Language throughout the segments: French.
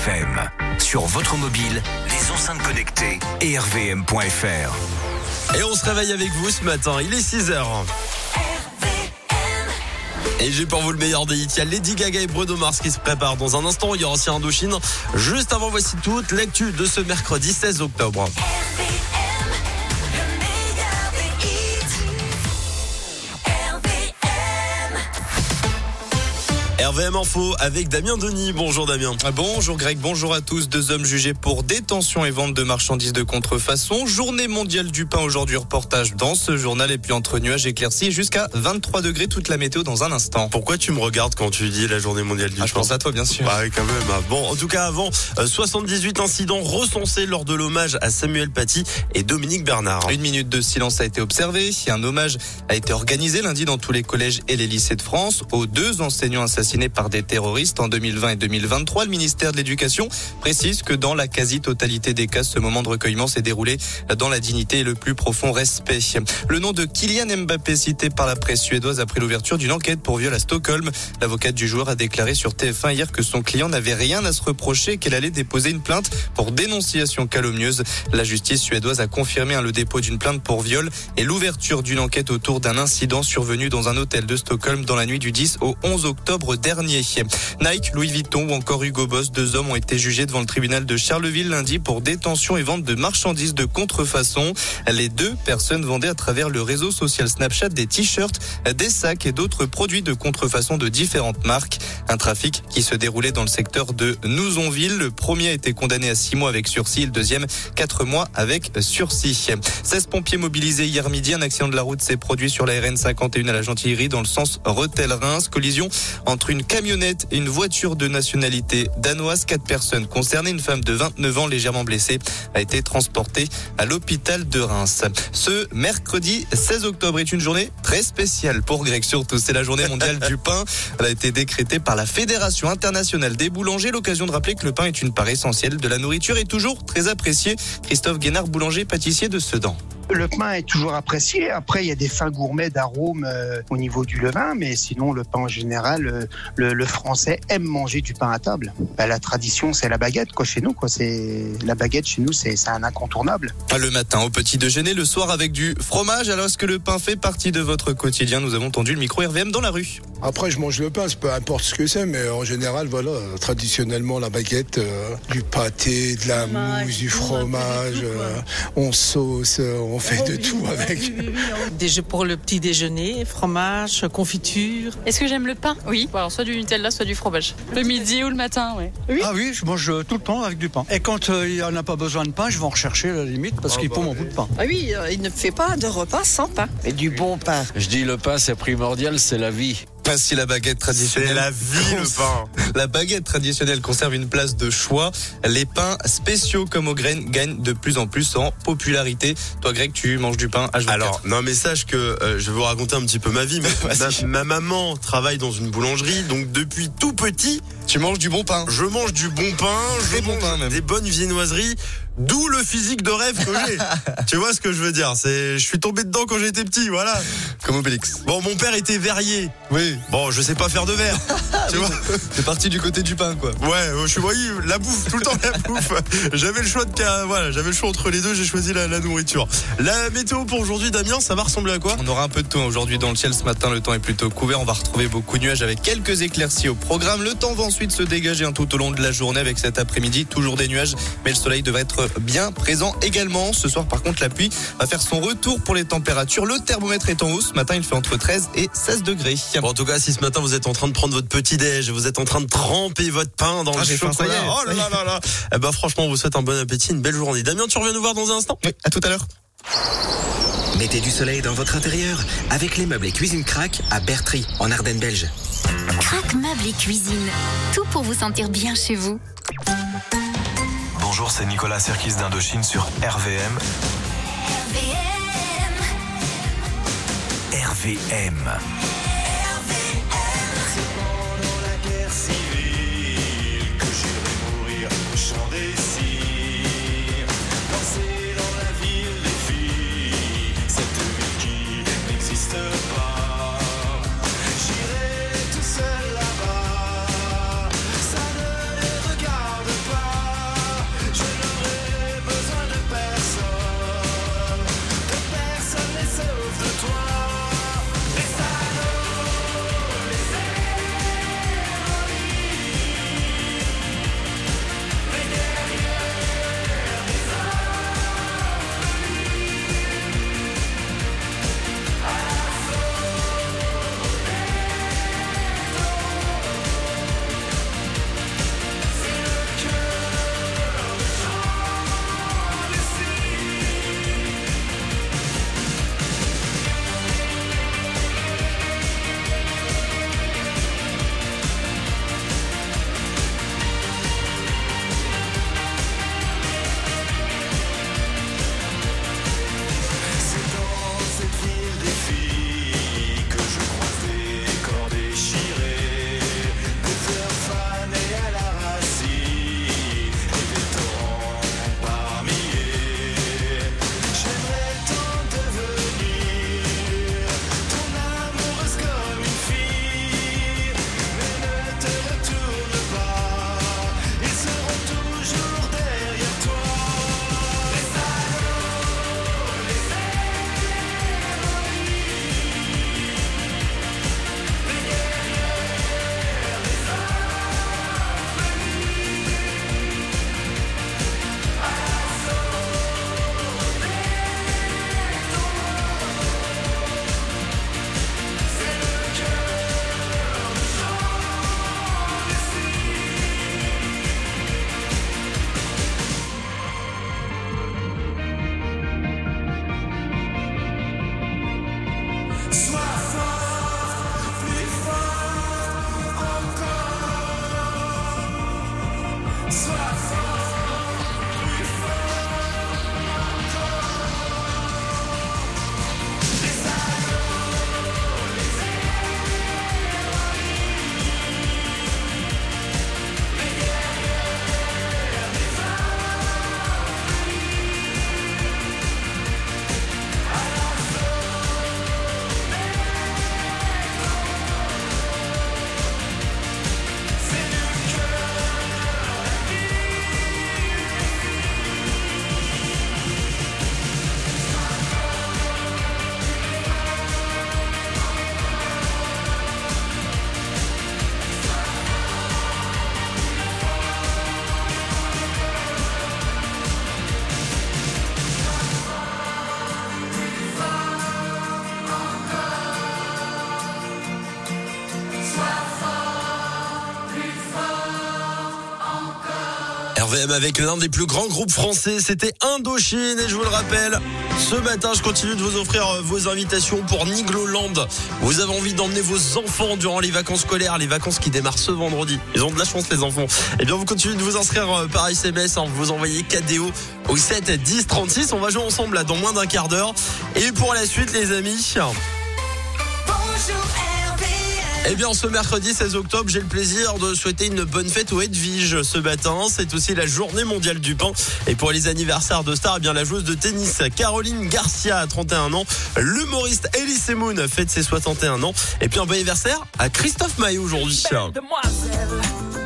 RVM. Sur votre mobile, les enceintes connectées et rvm.fr. Et on se réveille avec vous ce matin, il est 6h. Et j'ai pour vous le meilleur des hits. Il y a Lady Gaga et Bruno Mars qui se préparent dans un instant. Il y aura aussi Indochine. Juste avant, voici toute l'actu de ce mercredi 16 octobre. RVM Info avec Damien Denis. Bonjour Damien. Bonjour Greg, bonjour à tous. 2 hommes jugés pour détention et vente de marchandises de contrefaçon. Journée mondiale du pain aujourd'hui, reportage dans ce journal. Et puis entre nuages éclaircis jusqu'à 23 degrés, toute la météo dans un instant. Pourquoi tu me regardes quand tu dis la journée mondiale du pain? Je pense à toi bien sûr. Bah quand même. Bon, en tout cas avant, 78 incidents recensés lors de l'hommage à Samuel Paty et Dominique Bernard. 1 minute de silence a été observée. Un hommage a été organisé lundi dans tous les collèges et les lycées de France aux 2 enseignants assassinés par des terroristes en 2020 et 2023. Le ministère de l'Éducation précise que dans la quasi-totalité des cas, ce moment de recueillement s'est déroulé dans la dignité et le plus profond respect. Le nom de Kylian Mbappé cité par la presse suédoise après l'ouverture d'une enquête pour viol à Stockholm. L'avocate du joueur a déclaré sur TF1 hier que son client n'avait rien à se reprocher et qu'elle allait déposer une plainte pour dénonciation calomnieuse. La justice suédoise a confirmé le dépôt d'une plainte pour viol et l'ouverture d'une enquête autour d'un incident survenu dans un hôtel de Stockholm dans la nuit du 10 au 11 octobre dernier. Nike, Louis Vuitton ou encore Hugo Boss, 2 hommes ont été jugés devant le tribunal de Charleville lundi pour détention et vente de marchandises de contrefaçon. Les 2 personnes vendaient à travers le réseau social Snapchat des t-shirts, des sacs et d'autres produits de contrefaçon de différentes marques. Un trafic qui se déroulait dans le secteur de Nouzonville. Le premier a été condamné à 6 mois avec sursis, le deuxième 4 mois avec sursis. 16 pompiers mobilisés hier midi. Un accident de la route s'est produit sur la RN 51 à la Gentilly dans le sens Rethel-Reims. Collision entre une camionnette et une voiture de nationalité danoise. 4 personnes concernées. Une femme de 29 ans légèrement blessée a été transportée à l'hôpital de Reims. Ce mercredi 16 octobre est une journée très spéciale pour Greg surtout. C'est la journée mondiale du pain. Elle a été décrétée par la Fédération internationale des boulangers. L'occasion de rappeler que le pain est une part essentielle de la nourriture et toujours très apprécié. Christophe Guénard, boulanger pâtissier de Sedan. Le pain est toujours apprécié. Après, il y a des fins gourmets d'arômes au niveau du levain, mais sinon, le pain en général, le Français aime manger du pain à table. La tradition, c'est la baguette, chez nous, C'est la baguette chez nous, c'est un incontournable. Le matin au petit déjeuner, le soir avec du fromage. Alors, est-ce que le pain fait partie de votre quotidien? Nous avons tendu le micro RVM dans la rue. Après, je mange le pain, peu importe ce que c'est, mais en général, traditionnellement, la baguette, du pâté, de la mousse, du fromage, on sauce, on fait de tout avec. Pour le petit déjeuner, fromage, confiture. Est-ce que j'aime le pain? Oui. Alors, soit du Nutella, soit du fromage. Le midi ou le matin, ouais. Oui. Ah oui, je mange tout le temps avec du pain. Et quand il n'y en a pas besoin de pain, je vais en rechercher à la limite parce qu'il faut mon bout de pain. Ah oui, il ne fait pas de repas sans pain. Et du bon pain. Je dis le pain, c'est primordial, c'est la vie. Si la baguette traditionnelle, c'est la vie, le pain. La baguette traditionnelle conserve une place de choix. Les pains spéciaux comme aux graines gagnent de plus en plus en popularité. Toi, Greg, tu manges du pain H24. Alors, non, mais sache que je vais vous raconter un petit peu ma vie. Ma maman travaille dans une boulangerie, donc depuis tout petit, tu manges du bon pain. Je mange du bon pain, des bonnes viennoiseries. D'où le physique de rêve que j'ai. Tu vois ce que je veux dire? Je suis tombé dedans quand j'étais petit, voilà. Comme Obélix. Bon, mon père était verrier. Oui. Bon, je sais pas faire de verre. Tu vois? C'est parti du côté du pain, quoi. Ouais, la bouffe, tout le temps la bouffe. J'avais le choix entre les deux, j'ai choisi la nourriture. La météo pour aujourd'hui, Damien, ça va ressembler à quoi? On aura un peu de tout aujourd'hui dans le ciel ce matin. Le temps est plutôt couvert. On va retrouver beaucoup de nuages avec quelques éclaircies au programme. Le temps va ensuite se dégager tout au long de la journée avec cet après-midi. Toujours des nuages, mais le soleil devrait être bien présent également. Ce soir, par contre, la pluie va faire son retour pour les températures. Le thermomètre est en hausse. Ce matin, il fait entre 13 et 16 degrés. Bon, en tout cas, si ce matin vous êtes en train de prendre votre petit-déj, vous êtes en train de tremper votre pain dans le chocolat. Oh là là là. Eh ben, franchement, on vous souhaite un bon appétit, une belle journée. Damien, tu reviens nous voir dans un instant? Oui, à tout à l'heure. Mettez du soleil dans votre intérieur avec les meubles et cuisine Crac à Bertry, en Ardennes belge. Crac meubles et cuisine. Tout pour vous sentir bien chez vous. Bonjour, c'est Nicolas Serkis d'Indochine sur RVM. RVM. J'irai tout seul là-bas, ça ne les regarde pas. RVM avec l'un des plus grands groupes français, c'était Indochine. Et je vous le rappelle, ce matin, je continue de vous offrir vos invitations pour Nigloland. Vous avez envie d'emmener vos enfants durant les vacances scolaires, les vacances qui démarrent ce vendredi. Ils ont de la chance, les enfants. Eh bien, vous continuez de vous inscrire par SMS. Vous envoyez KDO au 7 10 36. On va jouer ensemble là dans moins d'un quart d'heure. Et pour la suite, les amis... Eh bien, ce mercredi 16 octobre, j'ai le plaisir de souhaiter une bonne fête aux Edwige ce matin. C'est aussi la journée mondiale du pain. Et pour les anniversaires de stars, eh bien, la joueuse de tennis Caroline Garcia a 31 ans. L'humoriste Elise Moon fête ses 61 ans. Et puis un bon anniversaire à Christophe Maé aujourd'hui. Belle demoiselle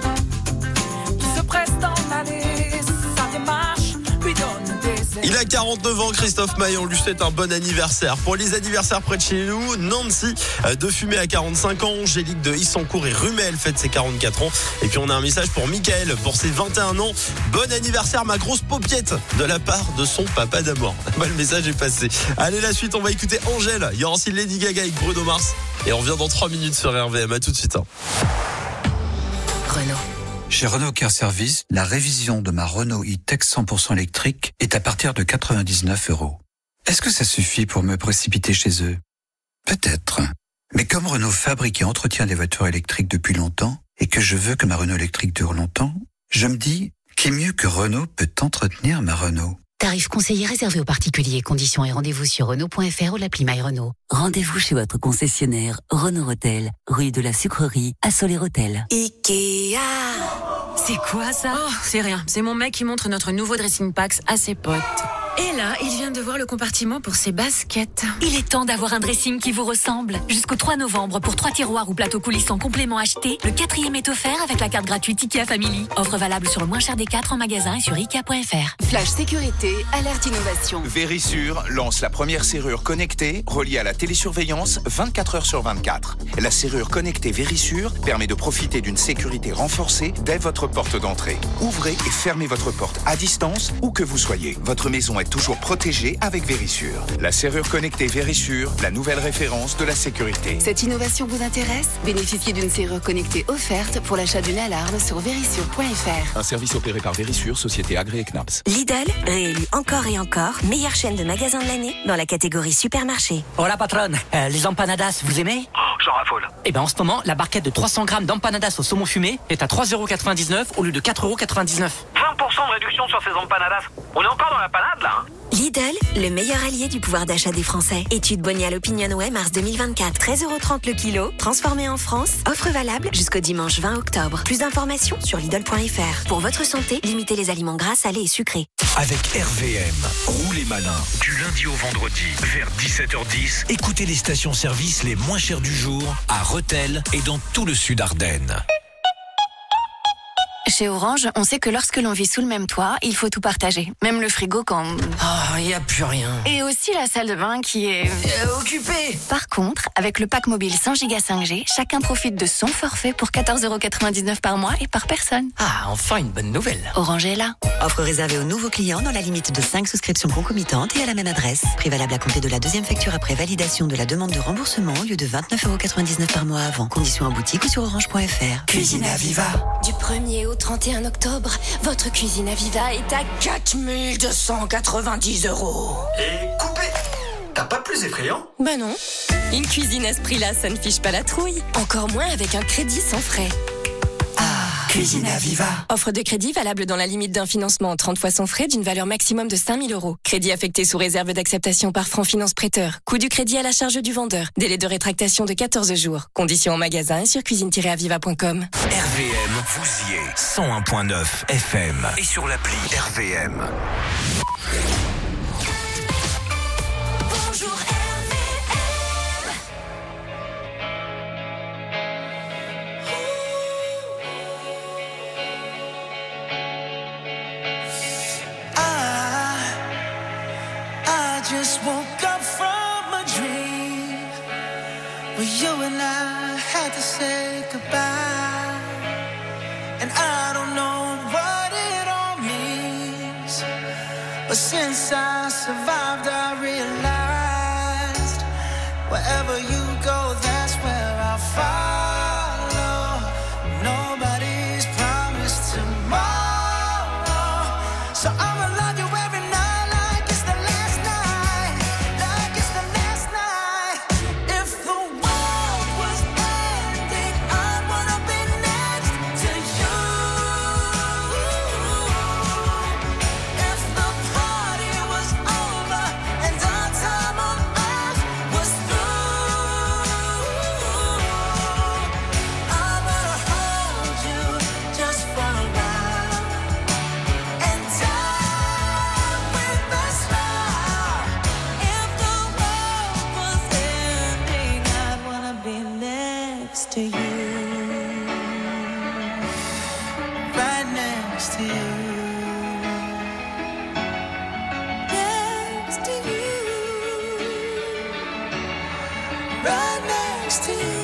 qui se preste en aller, sa démarche lui donne des ailes. Il a 49 ans, Christophe Maé, on lui souhaite un bon anniversaire. Pour les anniversaires près de chez nous, Nancy de Fumé à 45 ans, Angélique de Issancourt et Rumel fête ses 44 ans. Et puis on a un message pour Michael pour ses 21 ans. Bon anniversaire ma grosse paupiette de la part de son papa d'amour. Bah, le message est passé. Allez, la suite, on va écouter Angèle. Il y aura aussi Lady Gaga avec Bruno Mars. Et on revient dans 3 minutes sur RVM. À tout de suite. Renault. Chez Renault Car Service, la révision de ma Renault e-Tech 100% électrique est à partir de 99 €. Est-ce que ça suffit pour me précipiter chez eux? Peut-être. Mais comme Renault fabrique et entretient des voitures électriques depuis longtemps, et que je veux que ma Renault électrique dure longtemps, je me dis, qui mieux que Renault peut entretenir ma Renault? Tarif conseiller réservé aux particuliers. Conditions et rendez-vous sur Renault.fr ou l'appli My Renault. Rendez-vous chez votre concessionnaire Renault Hôtel, rue de la Sucrerie à Soler-Hôtel. Ikea. C'est quoi ça? Oh, c'est rien. C'est mon mec qui montre notre nouveau dressing packs à ses potes. Et là, il vient de voir le compartiment pour ses baskets. Il est temps d'avoir un dressing qui vous ressemble. Jusqu'au 3 novembre, pour 3 tiroirs ou plateaux coulissants compléments achetés, le 4e est offert avec la carte gratuite Ikea Family. Offre valable sur le moins cher des 4 en magasin et sur Ikea.fr. Flash sécurité, alerte innovation. Verisure lance la première serrure connectée reliée à la télésurveillance 24 heures sur 24. La serrure connectée Verisure permet de profiter d'une sécurité renforcée dès votre porte d'entrée. Ouvrez et fermez votre porte à distance où que vous soyez. Votre maison est toujours protégée avec Verisure. La serrure connectée Verisure, la nouvelle référence de la sécurité. Cette innovation vous intéresse? Bénéficiez d'une serrure connectée offerte pour l'achat d'une alarme sur verisure.fr. Un service opéré par Verisure, société agréée CNAPS. Lidl, réélu encore et encore, meilleure chaîne de magasins de l'année dans la catégorie supermarché. Hola patronne, les empanadas, vous aimez? Oh, j'en raffole. Eh ben en ce moment, la barquette de 300 grammes d'empanadas au saumon fumé est à 3,99 € au lieu de 4,99 €. 20% de réduction sur ces empanadas. On est encore dans la panade là, hein? Lidl, le meilleur allié du pouvoir d'achat des Français. Étude Bonial Opinionway mars 2024. 13,30 € le kilo. Transformé en France. Offre valable jusqu'au dimanche 20 octobre. Plus d'informations sur Lidl.fr. Pour votre santé, limitez les aliments gras, salés et sucrés. Avec RVM, roulez malin. Du lundi au vendredi, vers 17h10, écoutez les stations-service les moins chères du jour à Rethel et dans tout le sud Ardennes. Chez Orange, on sait que lorsque l'on vit sous le même toit, il faut tout partager. Même le frigo quand... Ah, il n'y a plus rien. Et aussi la salle de bain qui est... occupée. Par contre, avec le pack mobile 100 Go 5G, chacun profite de son forfait pour 14,99 € par mois et par personne. Ah, enfin une bonne nouvelle. Orange est là. Offre réservée aux nouveaux clients dans la limite de 5 souscriptions concomitantes et à la même adresse. Prix valable à compter de la deuxième facture après validation de la demande de remboursement au lieu de 29,99 € par mois avant. Conditions en boutique ou sur orange.fr. Cuisine Aviva. Du 1er au 31 octobre, votre Cuisine Aviva est à 4290 €. Et coupé. T'as pas plus effrayant? Ben non. Une cuisine à ce prix-là, ça ne fiche pas la trouille. Encore moins avec un crédit sans frais. Cuisine Aviva. Offre de crédit valable dans la limite d'un financement 30 fois sans frais d'une valeur maximum de 5 000 €. Crédit affecté sous réserve d'acceptation par Franc Finance Prêteur. Coût du crédit à la charge du vendeur. Délai de rétractation de 14 jours. Conditions en magasin et sur cuisine-aviva.com. RVM, vous y êtes. 101.9 FM et sur l'appli RVM. Bonjour just woke up from a dream where you and I had to say goodbye, and I don't know what it all means, but since I survived I realized wherever you go, that's where I'll follow. Nobody's promised tomorrow, Next to you. Right next to you.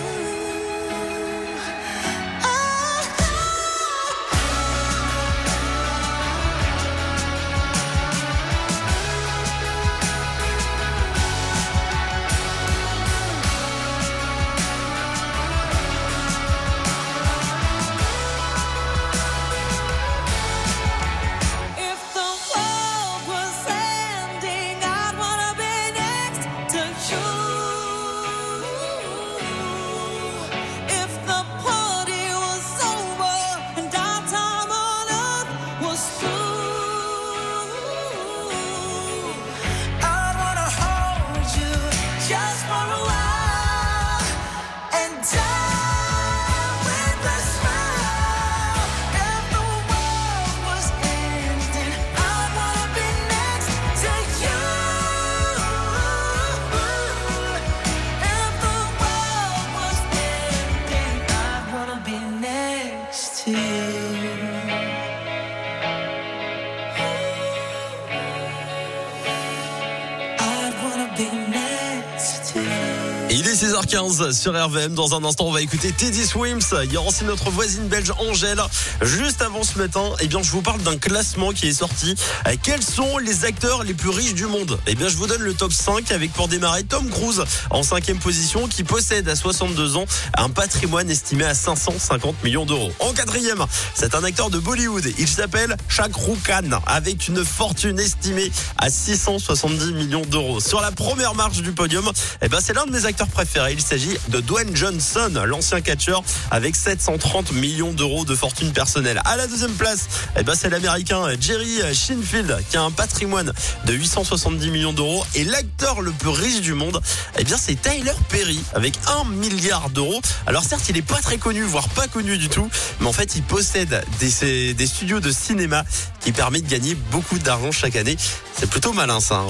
Il est 6h15 sur RVM. Dans un instant, on va écouter Teddy Swims. Il y aura aussi notre voisine belge Angèle. Juste avant ce matin, je vous parle d'un classement qui est sorti. Quels sont les acteurs les plus riches du monde? Je vous donne le top 5 avec pour démarrer Tom Cruise en 5e position qui possède à 62 ans un patrimoine estimé à 550 millions d'euros. En 4e, c'est un acteur de Bollywood. Il s'appelle Shah Rukh Khan avec une fortune estimée à 670 millions d'euros. Sur la première marche du podium, c'est l'un de mes acteurs préférés. Il s'agit de Dwayne Johnson, l'ancien catcheur, avec 730 millions d'euros de fortune personnelle. À la deuxième place, c'est l'américain Jerry Seinfeld qui a un patrimoine de 870 millions d'euros. Et l'acteur le plus riche du monde, c'est Tyler Perry avec 1 milliard d'euros. Alors certes, il n'est pas très connu, voire pas connu du tout, mais en fait, il possède des studios de cinéma qui permettent de gagner beaucoup d'argent chaque année. C'est plutôt malin ça.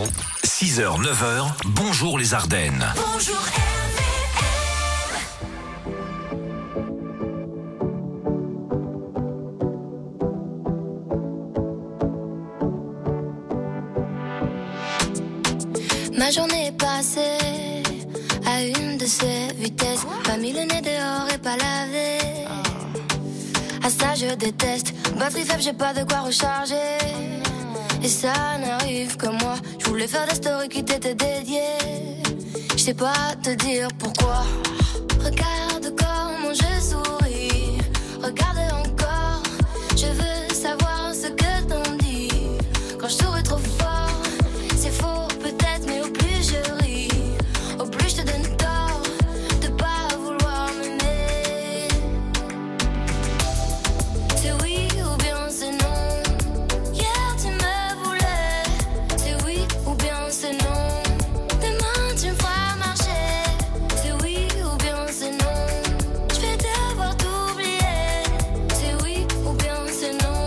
6h, 9h, bonjour les Ardennes. Bonjour Ma journée est passée à une de ces vitesses. Pas mis le nez dehors et pas lavé. À ça je déteste. Batterie faible, j'ai pas de quoi recharger. Et ça n'arrive que moi. Je voulais faire des stories qui t'étaient dédiées. Je sais pas te dire pourquoi. Regarde comment je souris. Regarde encore. Je veux savoir ce que t'en dis. Quand je souris trop fort, c'est faux peut-être, mais au plus je ris, au plus je te donne tort de pas vouloir m'aimer. C'est oui ou bien c'est non. Hier tu me voulais. C'est oui ou bien c'est non. Demain tu me feras marcher. C'est oui ou bien c'est non. Je vais devoir t'oublier. C'est oui ou bien c'est non.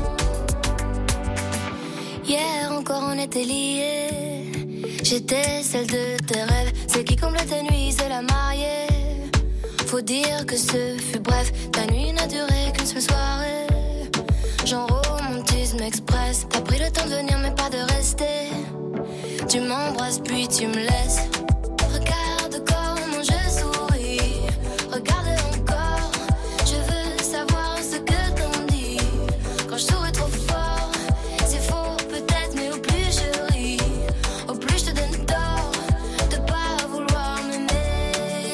Hier encore on était liés. J'étais celle de tes rêves, celle qui comble tes nuits, c'est la mariée. Faut dire que ce fut bref, ta nuit n'a duré qu'une seule soirée. Genre romantisme express, t'as pris le temps de venir mais pas de rester. Tu m'embrasses puis tu me laisses. Regarde comment je souris, regarde encore. Je veux savoir ce que t'en dis. Quand je souris trop fort, c'est faux peut-être, mais au plus je ris, au plus je te donne tort de pas vouloir m'aimer.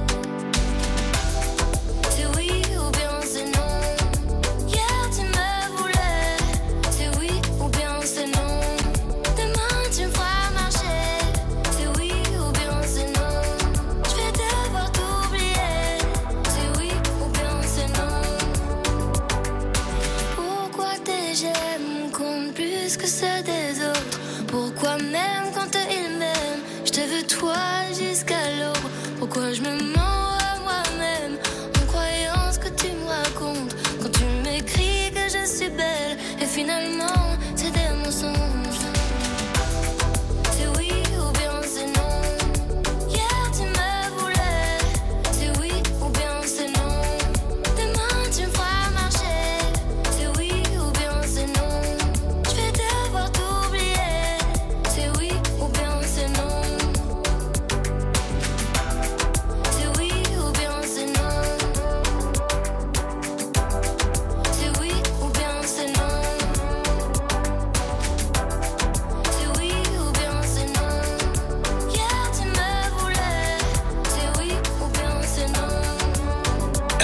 C'est oui ou bien c'est non. Hier tu me voulais. C'est oui ou bien c'est non. Demain tu me feras marcher. C'est oui ou bien c'est non. Je vais devoir t'oublier. C'est oui ou bien c'est non. Pourquoi tes j'aime comptent plus que ceux des autres? Pourquoi même quand ils m'aiment, je te veux toi jusqu'à l'aube? Pourquoi je me mens à moi-même en croyant ce que tu me racontes? Quand tu m'écris que je suis belle et finalement c'est des mensonges. C'est oui ou bien c'est non. Hier tu me voulais. C'est oui ou bien c'est non. Demain tu me feras marcher. C'est oui ou bien c'est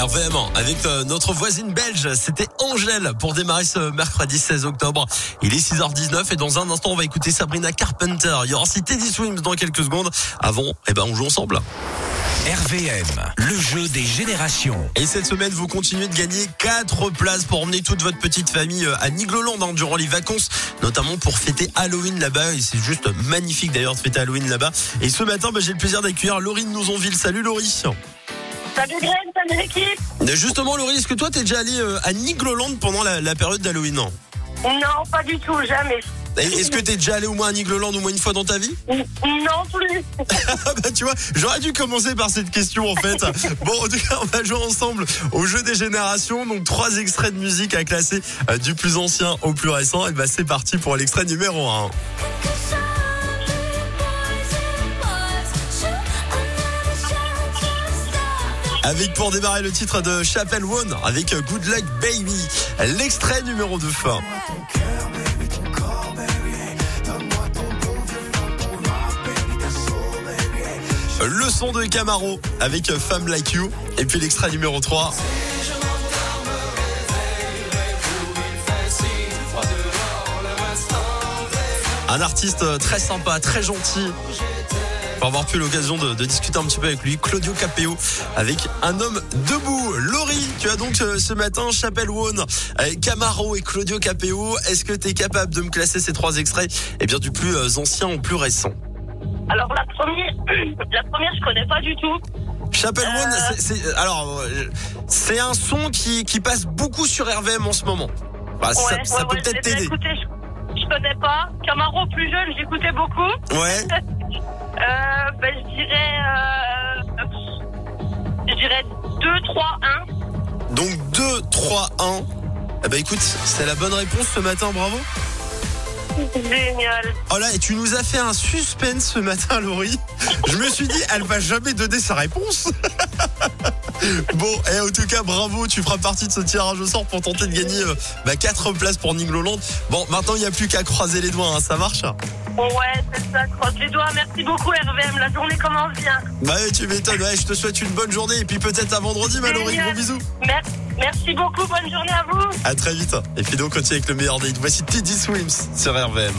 RVM avec notre voisine belge, c'était Angèle pour démarrer ce mercredi 16 octobre. Il est 6h19 et dans un instant on va écouter Sabrina Carpenter. Il y aura aussi Teddy Swims dans quelques secondes. Avant, on joue ensemble. RVM, le jeu des générations. Et cette semaine, vous continuez de gagner 4 places pour emmener toute votre petite famille à Nigloland durant les vacances, notamment pour fêter Halloween là-bas. Et c'est juste magnifique d'ailleurs de fêter Halloween là-bas. Et ce matin, j'ai le plaisir d'accueillir Laurie de Nouzonville. Salut Laurie. Salut Greg, salut l'équipe. Justement Laurie, est-ce que toi t'es déjà allé à Nigloland pendant la période d'Halloween? Non, pas du tout, jamais. Est-ce que t'es déjà allé au moins à Nigloland au moins une fois dans ta vie? Non plus. Tu vois, j'aurais dû commencer par cette question en fait. Bon, en tout cas, on va jouer ensemble au jeu des générations. Donc 3 extraits de musique à classer du plus ancien au plus récent. Et c'est parti pour l'extrait numéro 1. Avec pour démarrer le titre de Chappell One avec Good Luck Baby. L'extrait numéro 2. Le son de Camaro avec Femme Like You. Et puis l'extrait numéro 3. Un artiste très sympa, très gentil. Pour avoir pu l'occasion de discuter un petit peu avec lui, Claudio Capéo, avec Un homme debout. Laurie, tu as donc ce matin Chappell One, Camaro et Claudio Capéo. Est-ce que tu es capable de me classer ces 3 extraits du plus ancien au plus récent? Alors la première je connais pas du tout. Chappell One, c'est un son qui passe beaucoup sur RVM en ce moment. Ça peut peut-être t'aider. Écoutez, je connais pas. Camaro plus jeune, j'écoutais beaucoup. Ouais. Je dirais 2, 3, 1. Donc 2, 3, 1. Écoute, c'est la bonne réponse ce matin, bravo. Génial. Oh là, et tu nous as fait un suspense ce matin, Laurie. Je me suis dit, elle va jamais donner sa réponse. Bon, et en tout cas, bravo, tu feras partie de ce tirage au sort pour tenter de gagner 4 places pour Nigloland. Bon, maintenant, il n'y a plus qu'à croiser les doigts, ça marche? Ouais, c'est ça, croise les doigts. Merci beaucoup RVM, la journée commence bien. Tu m'étonnes, je te souhaite une bonne journée et puis peut-être à vendredi, Laurie, gros bisous. Merci beaucoup, bonne journée à vous. À très vite. Et puis donc, on continue avec le meilleur date. Voici Teddy Swims sur RVM.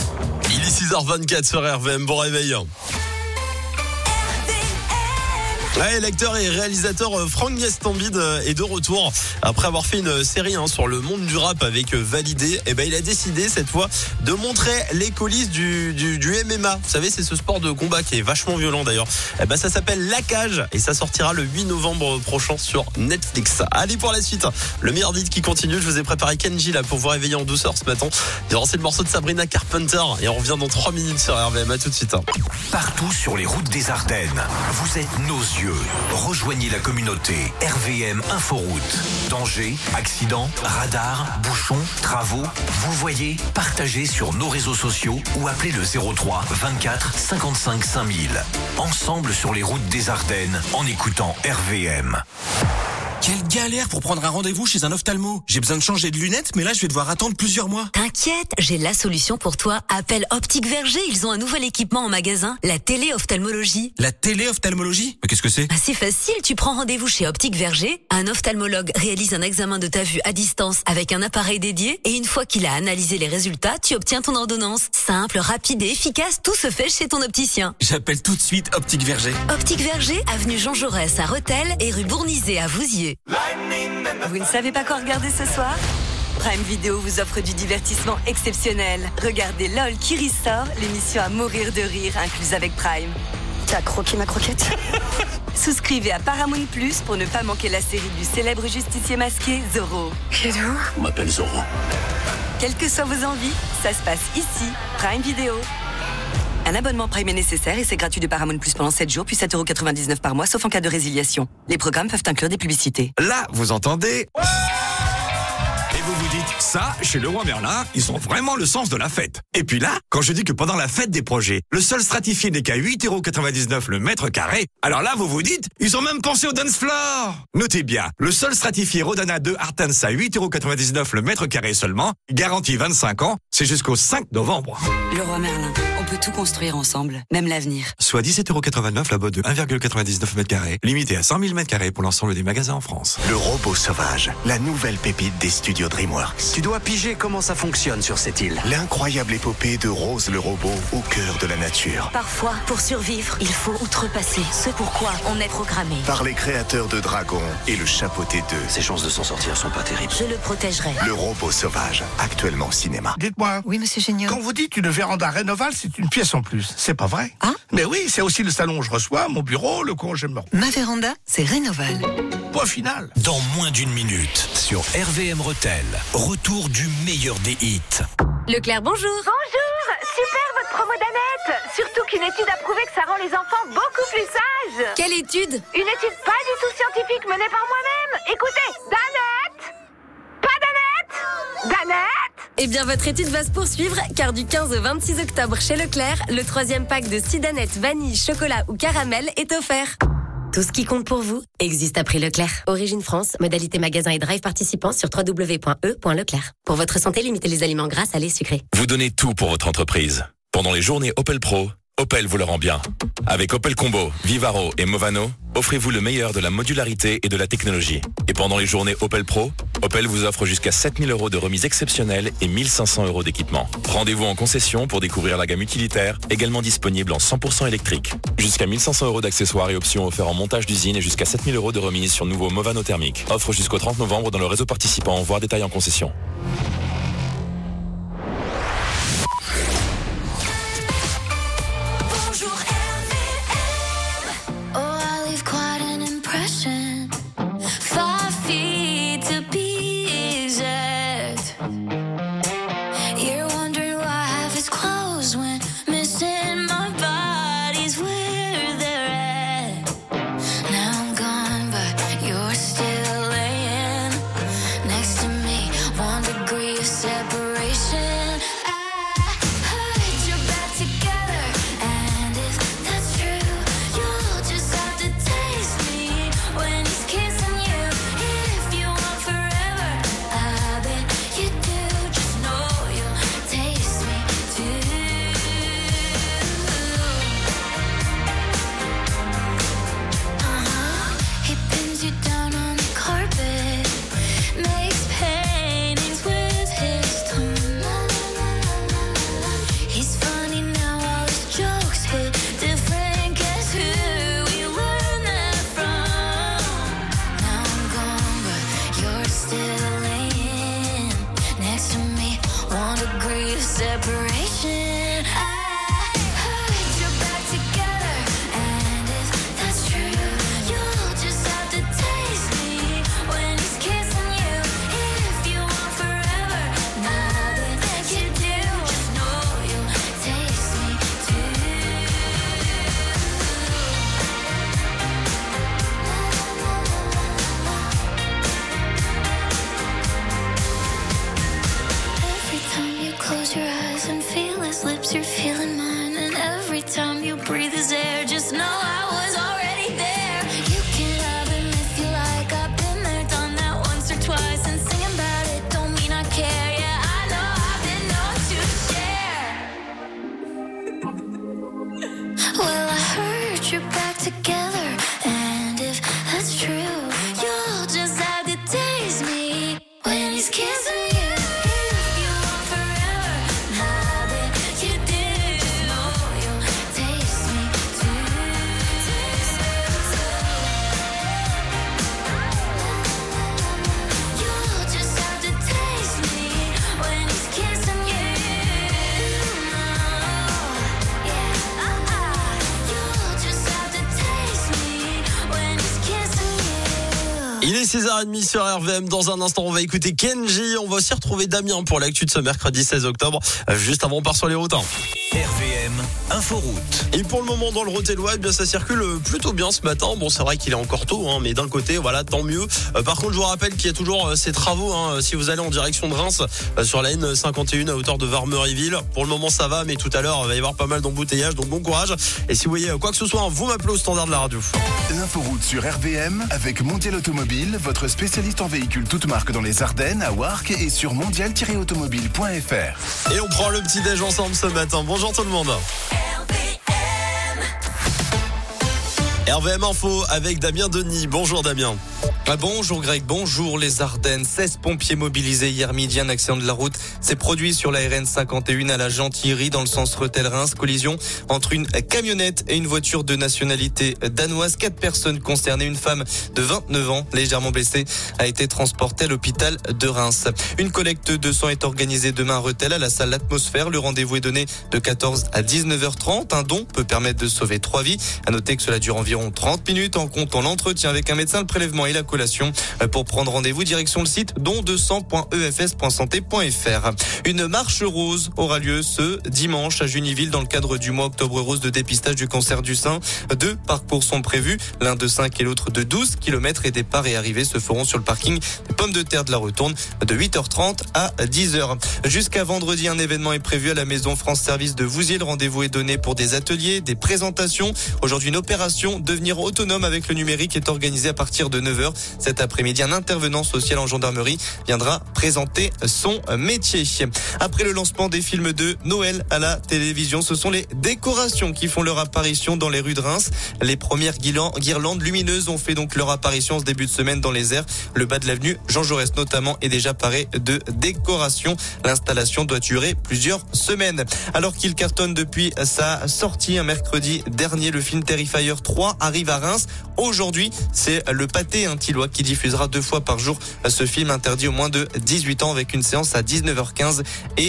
Il est 6h24 sur RVM, bon réveil. Ouais, l'acteur et réalisateur Franck Gastambide est de retour. Après avoir fait une série sur le monde du rap avec Validé, il a décidé cette fois de montrer les coulisses du MMA. Vous savez, c'est ce sport de combat qui est vachement violent d'ailleurs. Ça s'appelle La Cage et ça sortira le 8 novembre prochain sur Netflix. Allez, pour la suite, le meilleur dit qui continue. Je vous ai préparé Kenji là pour vous réveiller en douceur ce matin. C'est le morceau de Sabrina Carpenter et on revient dans 3 minutes sur RVM. À tout de suite. Partout sur les routes des Ardennes, vous êtes nos yeux. Rejoignez la communauté RVM Inforoute. Danger, accident, radar, bouchons, travaux. Vous voyez, partagez sur nos réseaux sociaux ou appelez le 03 24 55 5000. Ensemble sur les routes des Ardennes en écoutant RVM. Quelle galère pour prendre un rendez-vous chez un ophtalmo. J'ai besoin de changer de lunettes, mais là, je vais devoir attendre plusieurs mois. T'inquiète, j'ai la solution pour toi. Appelle Optique Verger, ils ont un nouvel équipement en magasin, la téléophtalmologie. La téléophtalmologie ? Mais qu'est-ce que c'est ? C'est facile, tu prends rendez-vous chez Optique Verger, un ophtalmologue réalise un examen de ta vue à distance avec un appareil dédié et une fois qu'il a analysé les résultats, tu obtiens ton ordonnance. Simple, rapide et efficace, tout se fait chez ton opticien. J'appelle tout de suite Optique Verger. Optique Verger, avenue Jean Jaurès à Rethel et rue Bournizet à Vouziers. Vous ne savez pas quoi regarder ce soir ? Prime Video vous offre du divertissement exceptionnel. Regardez LOL qui ressort, l'émission à mourir de rire incluse avec Prime. T'as croqué ma croquette ? Souscrivez à Paramount Plus pour ne pas manquer la série du célèbre justicier masqué Zorro. On m'appelle Zorro. Quelles que soient vos envies, ça se passe ici, Prime Video. Un abonnement Prime est nécessaire et c'est gratuit de Paramount Plus pendant 7 jours, puis 7,99€ par mois, sauf en cas de résiliation. Les programmes peuvent inclure des publicités. Là, vous entendez ? Et vous vous dites, ça, chez Leroy Merlin, ils ont vraiment le sens de la fête. Et puis là, quand je dis que pendant la fête des projets, le sol stratifié n'est qu'à 8,99€ le mètre carré, alors là, vous vous dites, ils ont même pensé au dance floor. Notez bien, le sol stratifié Rodana 2 Artens à 8,99€ le mètre carré seulement, garantie 25 ans, c'est jusqu'au 5 novembre. Leroy Merlin, on peut tout construire ensemble, même l'avenir. Soit 17,89€ la botte de 1,99 mètres carrés, limité à 100 000 mètres carrés pour l'ensemble des magasins en France. Le robot sauvage, la nouvelle pépite des studios DreamWorks. Tu dois piger comment ça fonctionne sur cette île. L'incroyable épopée de Rose le robot au cœur de la nature. Parfois, pour survivre, il faut outrepasser ce pourquoi on est programmé. Par les créateurs de Dragon et le Chapeauté 2. Ses chances de s'en sortir sont pas terribles. Je le protégerai. Le robot sauvage, actuellement au cinéma. Dites-moi. Oui, monsieur Génial. Quand vous dites une véranda Rénoval, c'est une pièce en plus. C'est pas vrai? Ah? Mais oui, c'est aussi le salon où je reçois, mon bureau, le coin où je me repose. Ma véranda, c'est Rénoval. Point final. Dans moins d'une minute, sur RVM Rethel, retour du meilleur des hits. Leclerc, bonjour. Bonjour, super votre promo d'Annette. Surtout qu'une étude a prouvé que ça rend les enfants beaucoup plus sages. Quelle étude? Une étude pas du tout scientifique menée par moi-même. Écoutez, d'Annette. Pas d'Annette. D'Annette. Eh bien, votre étude va se poursuivre, car du 15 au 26 octobre chez Leclerc, le 3e pack de Sidanette, vanille, chocolat ou caramel est offert. Tout ce qui compte pour vous existe à prix Leclerc. Origine France, modalité magasin et drive participants sur www.e.leclerc. Pour votre santé, limitez les aliments gras, salés, sucrés. Vous donnez tout pour votre entreprise. Pendant les journées Opel Pro, Opel vous le rend bien. Avec Opel Combo, Vivaro et Movano, offrez-vous le meilleur de la modularité et de la technologie. Et pendant les journées Opel Pro, Opel vous offre jusqu'à 7 000 € de remise exceptionnelle et 1 500 € d'équipement. Rendez-vous en concession pour découvrir la gamme utilitaire, également disponible en 100% électrique. Jusqu'à 1 500 € d'accessoires et options offerts en montage d'usine et jusqu'à 7 000 € de remise sur nouveau Movano thermique. Offre jusqu'au 30 novembre dans le réseau participant, voire détail en concession. Still laying next to me, 1 degree you separation. I put you back together, and if that's true, you'll just have to taste me when he's kissing you. If you want forever, nothing you do, just know you'll taste me too. Every time you close your eyes and feel his lips, you're feeling mine. And every time you breathe his air, just know I was already there. You can have him if you like. I've been there, done that once or twice. And singing about it don't mean I care. Yeah, I know I've been known to share. Well, I heard you're back together, and if that's true, you'll just have to taste me when he's kissing you. If you want forever, nothing you do, just know you'll taste me too. You'll just have to taste me when he's kissing you. You'll just have to taste me when he's kissing you. Il est 6h30 sur RVM. Dans un instant, on va écouter Kenji. On va aussi retrouver Damien pour l'actu de ce mercredi 16 octobre. Juste avant, on part sur les routes. RVM Inforoute. Et pour le moment, dans le Rotellois, eh bien, ça circule plutôt bien ce matin. Bon, c'est vrai qu'il est encore tôt, mais d'un côté, voilà, tant mieux. Par contre, je vous rappelle qu'il y a toujours ces travaux. Si vous allez en direction de Reims, sur la N51 à hauteur de Varmeryville. Pour le moment, ça va, mais tout à l'heure, il va y avoir pas mal d'embouteillages. Donc, bon courage. Et si vous voyez quoi que ce soit, vous m'appelez au standard de la radio. L'inforoute sur RVM avec Mondial Automobile, votre spécialiste en véhicules toutes marques dans les Ardennes, à Warcq et sur mondial-automobile.fr. Et on prend le petit déj ensemble ce matin. Bonjour tout le monde. RVM Info avec Damien Denis. Bonjour Damien. Bonjour Greg, bonjour les Ardennes. 16 pompiers mobilisés hier midi. Un accident de la route s'est produit sur la RN 51 à la Gentilly dans le sens Rethel-Reims. Collision entre une camionnette et une voiture de nationalité danoise. 4 personnes concernées, une femme de 29 ans légèrement blessée a été transportée à l'hôpital de Reims. Une collecte de sang est organisée demain à Rethel à la salle L'Atmosphère. Le rendez-vous est donné de 14 à 19h30. Un don peut permettre de sauver 3 vies. À noter que cela dure environ 30 minutes en comptant l'entretien avec un médecin, le prélèvement et la collation. Pour prendre rendez-vous, direction le site don200.efs.santé.fr. Une marche rose aura lieu ce dimanche à Juniville dans le cadre du mois Octobre Rose de dépistage du cancer du sein. 2 parcours sont prévus, l'un de 5 et l'autre de 12 km et départ et arrivée se feront sur le parking des Pommes de Terre de la Retourne de 8h30 à 10h. Jusqu'à vendredi, un événement est prévu à la Maison France Service de Vouziers. Le rendez-vous est donné pour des ateliers, des présentations. Aujourd'hui, une opération Devenir autonome avec le numérique est organisée à partir de 9h. Cet après-midi, un intervenant social en gendarmerie viendra présenter son métier. Après le lancement des films de Noël à la télévision, ce sont les décorations qui font leur apparition dans les rues de Reims. Les premières guirlandes lumineuses ont fait donc leur apparition ce début de semaine dans les airs. Le bas de l'avenue Jean Jaurès notamment est déjà paré de décoration. L'installation doit durer plusieurs semaines. Alors qu'il cartonne depuis sa sortie un mercredi dernier, le film Terrifier 3 arrive à Reims. Aujourd'hui, c'est le Pâté Tillois qui diffusera 2 fois par jour ce film interdit aux moins de 18 ans avec une séance à 19h15 et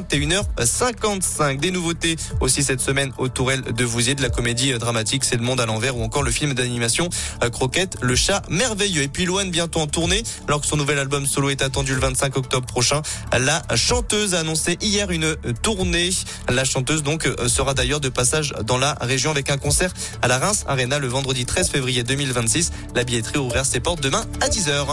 21h55. Des nouveautés aussi cette semaine au Tourelle de Vouziers, de la comédie dramatique C'est le monde à l'envers ou encore le film d'animation Croquette, le chat merveilleux. Et puis Louane bientôt en tournée alors que son nouvel album solo est attendu le 25 octobre prochain. La chanteuse a annoncé hier une tournée. La chanteuse donc sera d'ailleurs de passage dans la région avec un concert à la Reims Arena le vendredi 13 février 2026. La billetterie ouvrira ses portes demain à 10h.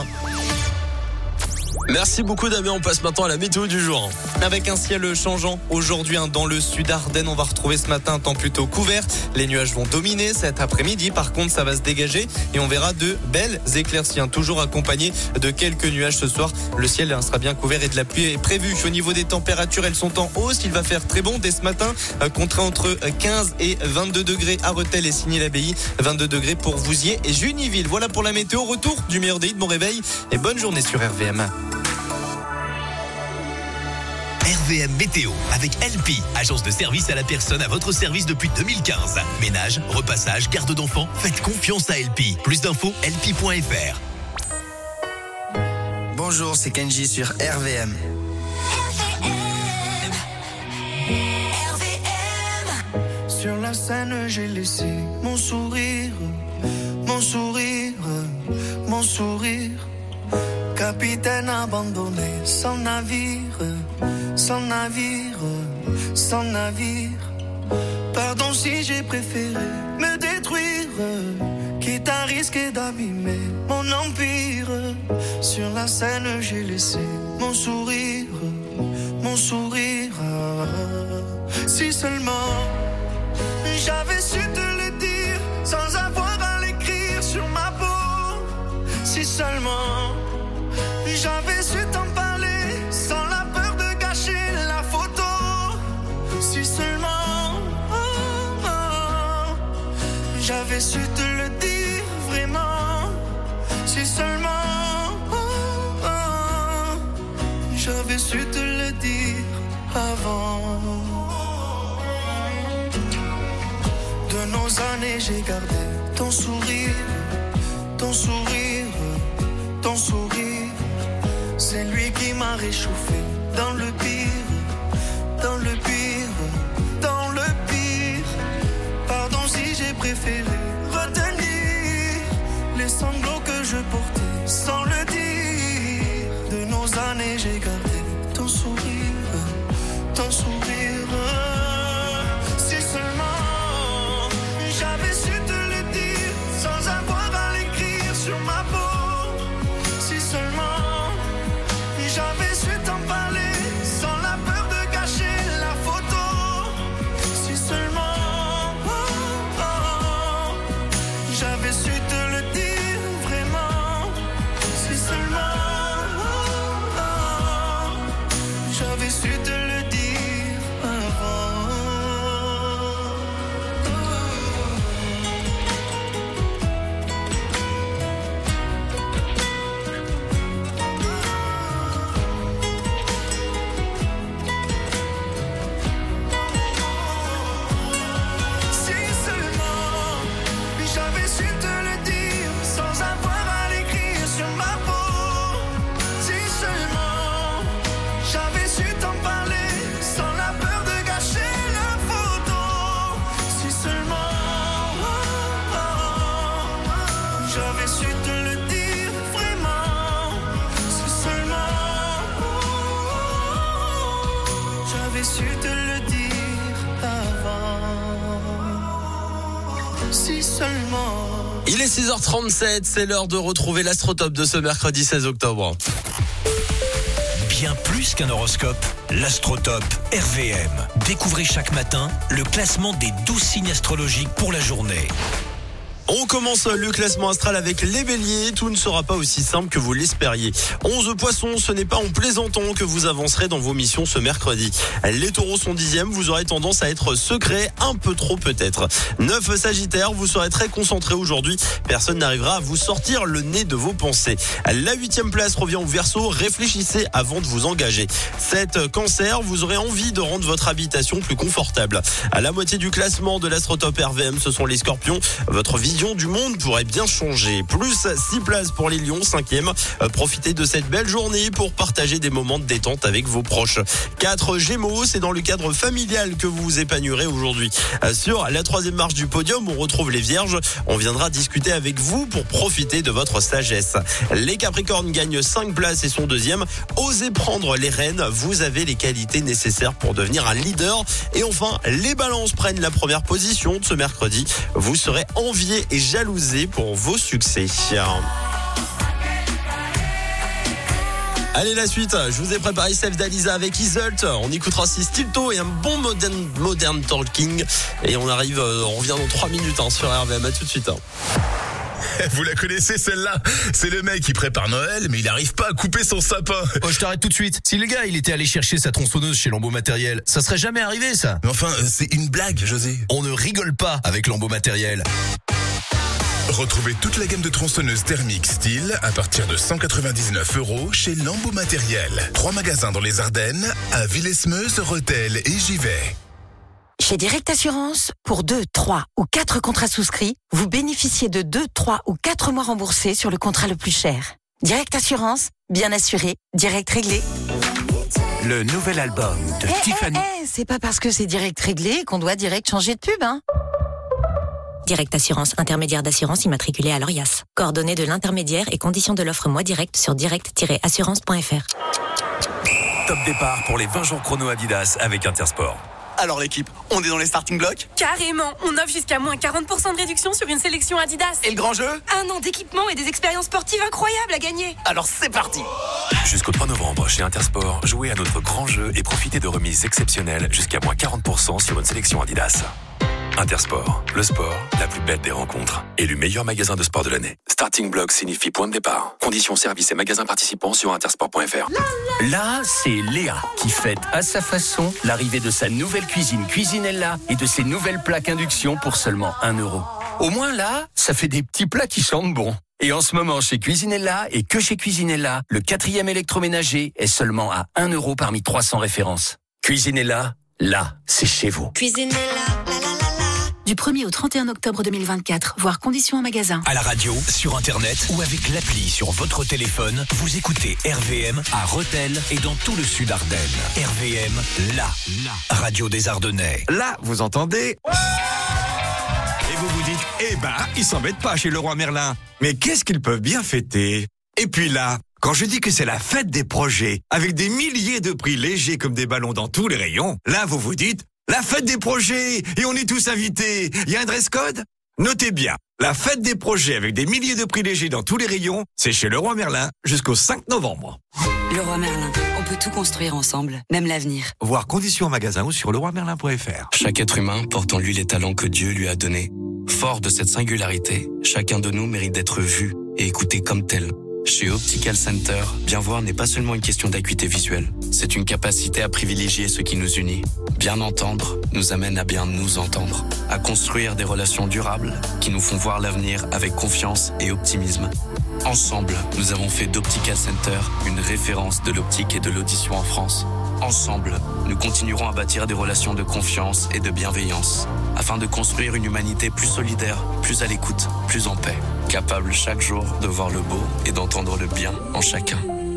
Merci beaucoup Damien, on passe maintenant à la météo du jour. Avec un ciel changeant aujourd'hui dans le sud Ardennes, on va retrouver ce matin un temps plutôt couvert. Les nuages vont dominer cet après-midi, par contre ça va se dégager et on verra de belles éclaircies, toujours accompagnées de quelques nuages ce soir. Le ciel sera bien couvert et de la pluie est prévue. Au niveau des températures, elles sont en hausse, il va faire très bon dès ce matin, comptera entre 15 et 22 degrés à Rethel et Signy-l'Abbaye, 22 degrés pour Vouziers et Juniville. Voilà pour la météo, retour du meilleur des hits, bon réveil et bonne journée sur RVM. RVM Météo avec LP, agence de service à la personne à votre service depuis 2015. Ménage, repassage, garde d'enfants, faites confiance à LP. Plus d'infos, lp.fr. Bonjour, c'est Kenji sur RVM. scène, j'ai laissé mon sourire, mon sourire, mon sourire. Capitaine abandonné, sans navire, sans navire, sans navire. Pardon si j'ai préféré me détruire, quitte à risquer d'abîmer mon empire. Sur la scène, j'ai laissé mon sourire, mon sourire. Si seulement j'avais su te le dire sans avoir à l'écrire sur ma peau. Si seulement j'avais su t'en parler sans la peur de gâcher la photo. Si seulement j'avais su te le dire vraiment. Si seulement j'avais su te le dire avant. De nos années j'ai gardé ton sourire, ton sourire, ton sourire. C'est lui qui m'a réchauffé dans le pire, dans le pire, dans le pire. Pardon si j'ai préféré retenir les sanglots que je portais sans le dire. De nos années j'ai gardé ton sourire, ton sourire. Si seulement j'avais su te le dire sans avoir à l'écrire sur ma peau. Si seulement j'avais su t'en parler sans la peur de gâcher la photo. Si seulement j'avais su te le dire vraiment. Si seulement j'avais su te le dire avant. Si seulement j'avais su te le dire sans avoir à l'écrire sur ma peau. Si seulement j'avais su t'en parler sans la peur de gâcher la photo. Si seulement j'avais su te le dire vraiment. Si seulement j'avais su te le dire avant. Si seulement. Il est 6h37, c'est l'heure de retrouver l'Astrotop de ce mercredi 16 octobre. Bien plus qu'un horoscope, l'Astrotop RVM. Découvrez chaque matin le classement des 12 signes astrologiques pour la journée. On commence le classement astral avec les béliers. Tout ne sera pas aussi simple que vous l'espériez. 11 poissons, ce n'est pas en plaisantant que vous avancerez dans vos missions ce mercredi. Les taureaux sont 10e, vous aurez tendance à être secret, un peu trop peut-être. 9 sagittaires, vous serez très concentrés aujourd'hui. Personne n'arrivera à vous sortir le nez de vos pensées. La 8e place revient au Verseau, réfléchissez avant de vous engager. 7 cancers, vous aurez envie de rendre votre habitation plus confortable. À la moitié du classement de l'Astrotop RVM, ce sont les scorpions. Votre vision du monde pourrait bien changer. Plus 6 places pour les lions, 5e. Profitez de cette belle journée pour partager des moments de détente avec vos proches. 4 gémeaux, c'est dans le cadre familial que vous vous épanouirez aujourd'hui. Sur la 3e marche du podium, on retrouve les vierges. On viendra discuter avec vous pour profiter de votre sagesse. Les capricornes gagnent 5 places et sont 2e. Osez prendre les rênes, vous avez les qualités nécessaires pour devenir un leader. Et enfin, les balances prennent la première position de ce mercredi. Vous serez enviés et jalousés pour vos succès. Allez, la suite, je vous ai préparé Save d'Alisa avec Isolt. On écoutera aussi Stilto et un bon modern talking. Et on revient dans 3 minutes sur RVM. À tout de suite. Vous la connaissez celle-là? C'est le mec qui prépare Noël, mais il n'arrive pas à couper son sapin. Oh, je t'arrête tout de suite. Si le gars, il était allé chercher sa tronçonneuse chez Lambeau Matériel, ça serait jamais arrivé, ça. Mais enfin, c'est une blague, José. On ne rigole pas avec Lambeau Matériel. Retrouvez toute la gamme de tronçonneuses thermiques style à partir de 199 € chez Lambeau Matériel. 3 magasins dans les Ardennes, à Villesmeuse, Rethel et Givet. Chez Direct Assurance, pour 2, 3 ou 4 contrats souscrits, vous bénéficiez de 2, 3 ou 4 mois remboursés sur le contrat le plus cher. Direct Assurance, bien assuré, direct réglé. Le nouvel album de Tiffany. C'est pas parce que c'est direct réglé qu'on doit direct changer de pub, hein. Direct Assurance, intermédiaire d'assurance immatriculé à l'ORIAS. Coordonnées de l'intermédiaire et conditions de l'offre Moi Direct sur direct-assurance.fr. Top départ pour les 20 jours chrono Adidas avec Intersport. Alors l'équipe, on est dans les starting blocks? Carrément, on offre jusqu'à moins 40% de réduction sur une sélection Adidas. Et le grand jeu? 1 an d'équipement et des expériences sportives incroyables à gagner. Alors c'est parti! Jusqu'au 3 novembre chez Intersport, jouez à notre grand jeu et profitez de remises exceptionnelles jusqu'à moins 40% sur une sélection Adidas. Intersport, le sport, la plus belle des rencontres. Élu meilleur magasin de sport de l'année. Starting block signifie point de départ. Conditions, services et magasins participants sur intersport.fr. Là, c'est Léa qui fête à sa façon l'arrivée de sa nouvelle cuisine Cuisinella et de ses nouvelles plaques induction pour seulement 1 €. Au moins là, ça fait des petits plats qui sentent bon. Et en ce moment, chez Cuisinella et que chez Cuisinella, le 4e électroménager est seulement à 1 € parmi 300 références. Cuisinella, là, c'est chez vous. Cuisinella, Du 1er au 31 octobre 2024, voire conditions en magasin. À la radio, sur Internet ou avec l'appli sur votre téléphone, vous écoutez RVM à Rethel et dans tout le sud Ardennes. RVM, la radio des Ardennais. Là, vous entendez? Et vous vous dites, ils s'embêtent pas chez Leroy Merlin. Mais qu'est-ce qu'ils peuvent bien fêter? Et puis là, quand je dis que c'est la fête des projets, avec des milliers de prix légers comme des ballons dans tous les rayons, là vous vous dites, la fête des projets, et on est tous invités. Il y a un dress code? Notez bien, la fête des projets avec des milliers de prix légers dans tous les rayons, c'est chez Leroy Merlin jusqu'au 5 novembre. Leroy Merlin, on peut tout construire ensemble, même l'avenir. Voir conditions en magasin ou sur leroymerlin.fr. Chaque être humain porte en lui les talents que Dieu lui a donnés. Fort de cette singularité, chacun de nous mérite d'être vu et écouté comme tel. Chez Optical Center, bien voir n'est pas seulement une question d'acuité visuelle. C'est une capacité à privilégier ce qui nous unit. Bien entendre nous amène à bien nous entendre. À construire des relations durables qui nous font voir l'avenir avec confiance et optimisme. Ensemble, nous avons fait d'Optical Center une référence de l'optique et de l'audition en France. Ensemble, nous continuerons à bâtir des relations de confiance et de bienveillance, afin de construire une humanité plus solidaire, plus à l'écoute, plus en paix, capable chaque jour de voir le beau et d'entendre le bien en chacun.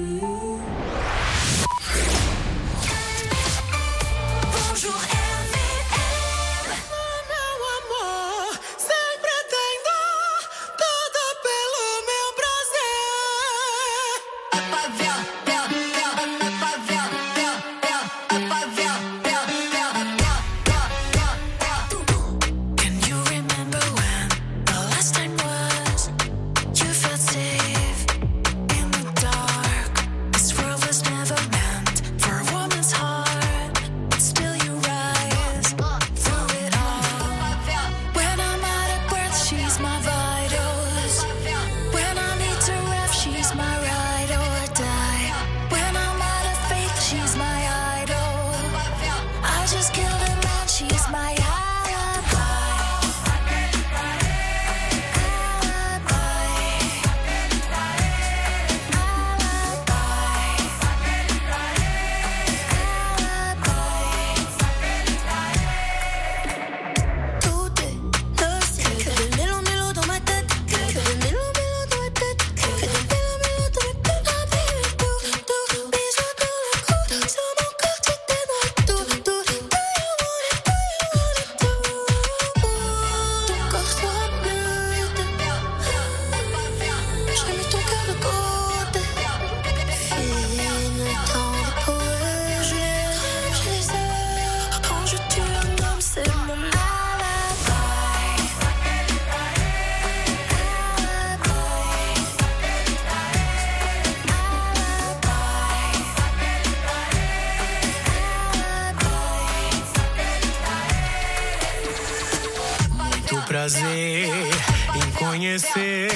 Prazer em conhecer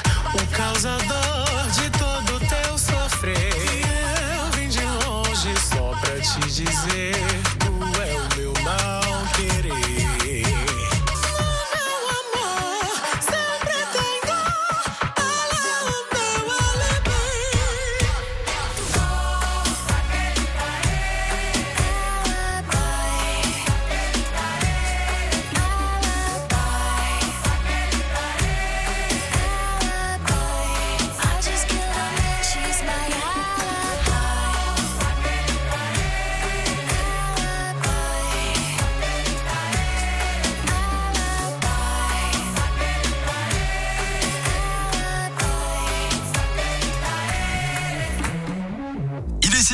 o causador de todo teu sofrer. Eu vim de longe só pra te dizer, tu é o meu mal querer. Meu amor, sempre tenho ela o meu alibi.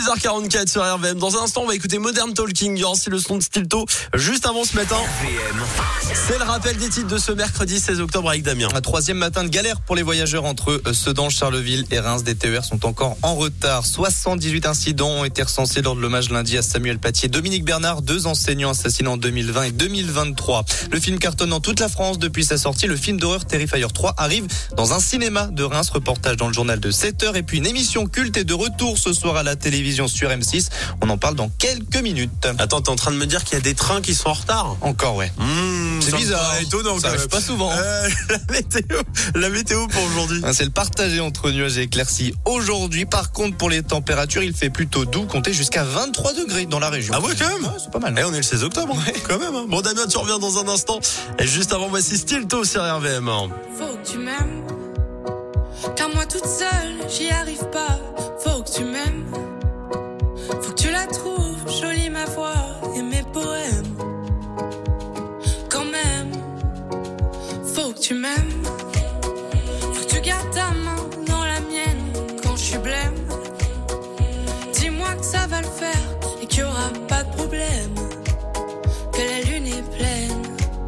6h44 sur RVM. Dans un instant, on va écouter Modern Talking. Il y aura aussi le son de Stilto juste avant ce matin. C'est le rappel des titres de ce mercredi 16 octobre avec Damien. Un troisième matin de galère pour les voyageurs entre Sedan, Charleville et Reims. Des TER sont encore en retard. 78 incidents ont été recensés lors de l'hommage lundi à Samuel Paty et Dominique Bernard, 2 enseignants assassinés en 2020 et 2023. Le film cartonne dans toute la France depuis sa sortie. Le film d'horreur Terrifier 3 arrive dans un cinéma de Reims. Reportage dans le journal de 7h. Et puis une émission culte est de retour ce soir à la télévision sur M6. On en parle dans quelques minutes. Attends, t'es en train de me dire qu'il y a des trains qui sont en retard? Encore, ouais. C'est bizarre, étonnant. Ça arrive pas souvent. La météo pour aujourd'hui. C'est le partagé entre nuages et éclaircies aujourd'hui. Par contre, pour les températures, il fait plutôt doux, comptez jusqu'à 23 degrés dans la région. Ah ouais, quand même. Ouais, c'est pas mal. Et on est le 16 octobre, quand même. Hein. Bon, Damien, tu reviens dans un instant. Et juste avant, voici Stilto sur RVM. Faut que tu m'aimes, car moi toute seule, j'y arrive pas. Faut que tu m'aimes, faut que tu la trouves jolie ma voix et mes poèmes. Quand même, faut que tu m'aimes, faut que tu gardes ta main dans la mienne quand je suis blême. Dis-moi que ça va le faire et qu'il y aura pas de problème, que la lune est pleine.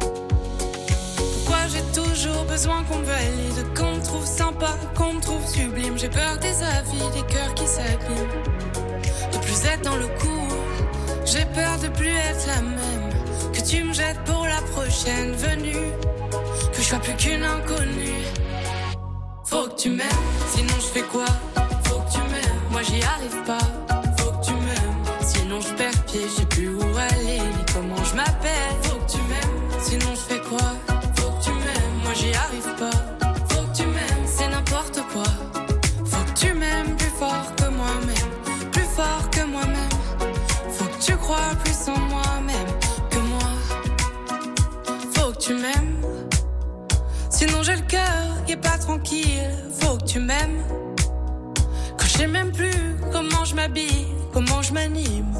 Pourquoi j'ai toujours besoin qu'on me valide, qu'on me trouve sympa, qu'on me trouve sublime. J'ai peur des avis, des cœurs qui s'abîment, de plus être dans le coup. J'ai peur de plus être la même, que tu me jettes pour la prochaine venue, que je sois plus qu'une inconnue. Faut que tu m'aimes, sinon je fais quoi? Faut que tu m'aimes, moi j'y arrive pas. Faut que tu m'aimes, sinon je perds pied, je sais plus où aller ni comment je m'appelle. Faut que tu m'aimes, sinon je fais quoi? Faut que tu m'aimes, moi j'y arrive pas. Faut que tu m'aimes, c'est n'importe quoi. Faut que tu m'aimes plus fort que moi-même, plus fort que moi-même. Faut que tu crois plus en moi-même que moi. Faut que tu m'aimes, sinon j'ai le cœur qui est pas tranquille. Faut que tu m'aimes, quand je sais même plus comment je m'habille, comment je m'anime,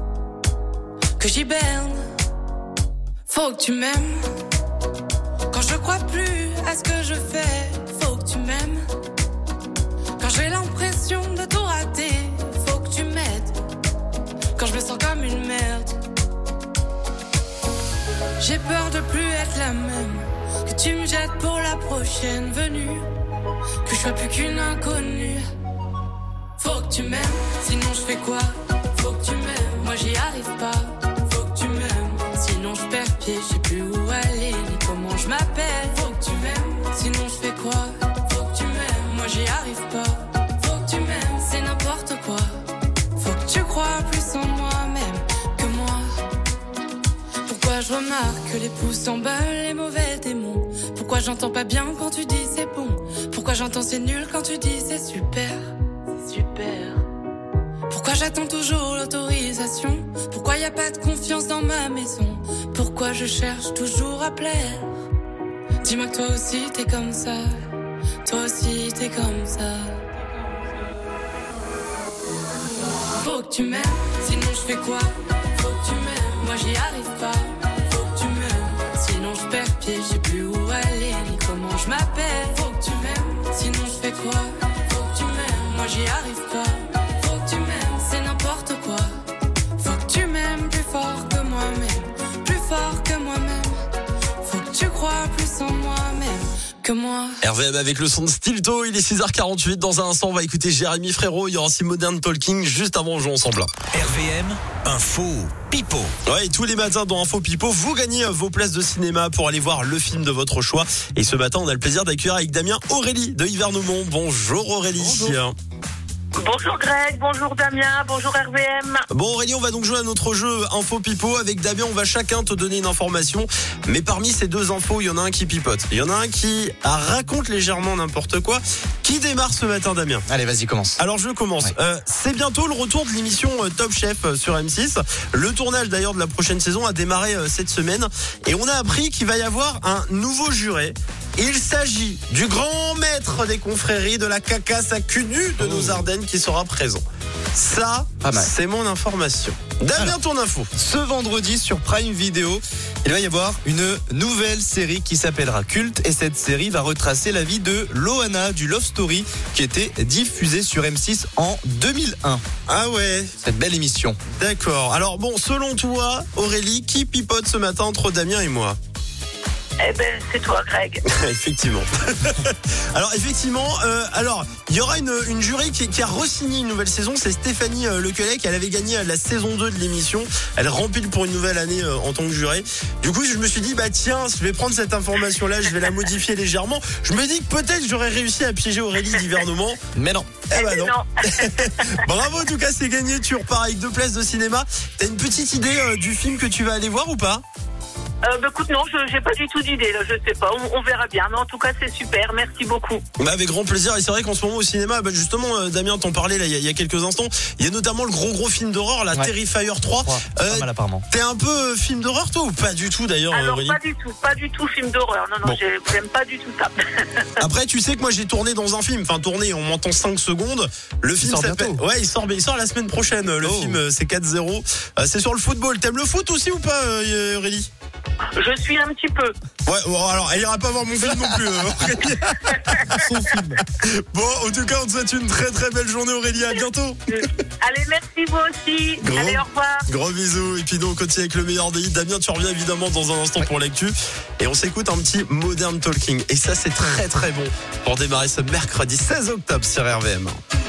que j'hiberne. Faut que tu m'aimes, quand je crois plus à ce que je fais. Faut que tu m'aimes, quand j'ai l'impression de tout rater. Faut que tu m'aides, quand je me sens comme une merde. J'ai peur de plus être la même, que tu me jettes pour la prochaine venue, que je sois plus qu'une inconnue. Faut que tu m'aimes, sinon je fais quoi? Faut que tu m'aimes, moi j'y arrive pas. Faut que tu m'aimes, sinon je perds pied, je sais plus où aller ni comment je m'appelle. Faut que tu m'aimes, sinon je fais quoi? Faut que tu m'aimes, moi j'y arrive pas. Faut que tu m'aimes, c'est n'importe quoi. Faut que tu crois plus en moi-même que moi. Pourquoi je remarque que les pouces s'emballent, les mauvais démons? Pourquoi j'entends pas bien quand tu dis c'est bon? Pourquoi j'entends c'est nul quand tu dis c'est super? C'est super. Pourquoi j'attends toujours l'autorisation? Pourquoi y a pas de confiance dans ma maison? Pourquoi je cherche toujours à plaire? Dis-moi que toi aussi t'es comme ça. Toi aussi t'es comme ça. Faut que tu m'aimes, sinon je fais quoi? Faut que tu m'aimes, moi j'y arrive pas. Faut que tu m'aimes, sinon je perds pied, je sais plus où aller ni comment je m'appelle. Faut que tu m'aimes, sinon je fais quoi? Faut que tu m'aimes, moi j'y arrive pas. Faut que tu m'aimes, c'est n'importe quoi. Faut que tu m'aimes plus fort que moi-même, plus fort que moi-même. Faut que tu crois plus en moi-même que moi. RVM avec le son de Stilto, il est 6h48. Dans un instant, on va écouter Jérémy Frérot. Il y aura aussi Modern Talking juste avant, on joue ensemble. RVM, Info Pipo. Ouais, et tous les matins dans Info Pipo, vous gagnez vos places de cinéma pour aller voir le film de votre choix. Et ce matin, on a le plaisir d'accueillir avec Damien Aurélie de Yvernomont. Bonjour Aurélie. Bonjour. Bonjour Greg, bonjour Damien, bonjour RVM. Bon Aurélie, on va donc jouer à notre jeu Info Pipo. Avec Damien, on va chacun te donner une information. Mais parmi ces deux infos, il y en a un qui pipote. Il y en a un qui raconte légèrement n'importe quoi. Qui démarre ce matin, Damien? Allez, vas-y, commence. Alors je commence. Ouais. C'est bientôt le retour de l'émission Top Chef sur M6. Le tournage d'ailleurs de la prochaine saison a démarré cette semaine. Et on a appris qu'il va y avoir un nouveau juré. Il s'agit du grand maître des confréries de la cacasse à cul nu de nos Ardennes qui sera présent. Ça, c'est mon information. Damien, ton info. Ce vendredi sur Prime Video, il va y avoir une nouvelle série qui s'appellera Culte et cette série va retracer la vie de Loana du Love Story qui était diffusée sur M6 en 2001. Ah ouais. Cette belle émission. D'accord. Alors bon, selon toi, Aurélie, qui pipote ce matin entre Damien et moi? Eh ben, c'est toi, Greg. Effectivement. Alors effectivement, il y aura une jury qui a re-signé une nouvelle saison. C'est Stéphanie Lequelec. Elle avait gagné la saison 2 de l'émission. Elle rempile pour une nouvelle année en tant que juré. Du coup, je me suis dit, bah tiens, je vais prendre cette information-là, je vais la modifier légèrement. Je me dis que peut-être j'aurais réussi à piéger Aurélie d'Hivernement. Mais non. Eh ben non. Bravo, en tout cas, c'est gagné. Tu repars avec 2 places de cinéma. T'as une petite idée du film que tu vas aller voir ou pas? Écoute, non, j'ai pas du tout d'idée, là, je sais pas, on verra bien, mais en tout cas, c'est super, merci beaucoup. Bah, avec grand plaisir, et c'est vrai qu'en ce moment au cinéma, justement, Damien t'en parlait là, il y a quelques instants, il y a notamment le gros film d'horreur, la Terrifier 3. Pas mal apparemment. T'es un peu film d'horreur toi ou pas du tout d'ailleurs? Alors Aurélie? pas du tout film d'horreur, non, bon. J'aime pas du tout ça. Après, tu sais que moi j'ai tourné dans un film, on m'entend 5 secondes, le film s'appelle... Ouais, il sort la semaine prochaine, le film c'est 4-0, c'est sur le football. T'aimes le foot aussi ou pas, Aurélie? Je suis un petit peu. Ouais, bon, alors, elle ira pas voir mon film non plus. Son film. Bon, en tout cas, on te souhaite une très très belle journée, Aurélie. À bientôt. Allez, merci vous aussi. Allez, au revoir. Gros bisous. Et puis nous, on continue avec le meilleur des hits. Damien, tu reviens évidemment dans un instant pour l'actu. Et on s'écoute un petit Modern Talking. Et ça, c'est très très bon pour démarrer ce mercredi 16 octobre sur RVM.